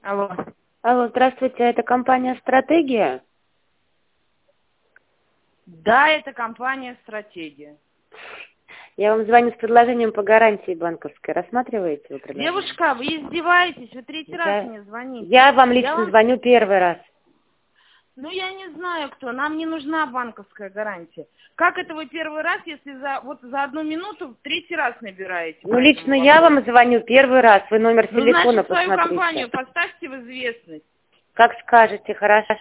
Алло. Алло, здравствуйте, это компания «Стратегия»? Да, это компания «Стратегия». Я вам звоню с предложением по гарантии банковской. Рассматриваете вы предложение? Девушка, вы издеваетесь, вы третий раз мне звоните. Я вам лично звоню первый раз. Ну, я не знаю кто, нам не нужна банковская гарантия. Как это вы первый раз, если за одну минуту в третий раз набираете? Ну, лично я вам звоню первый раз, вы номер телефона Значит, свою посмотрите. компанию поставьте в известность. Как скажете, хорошо.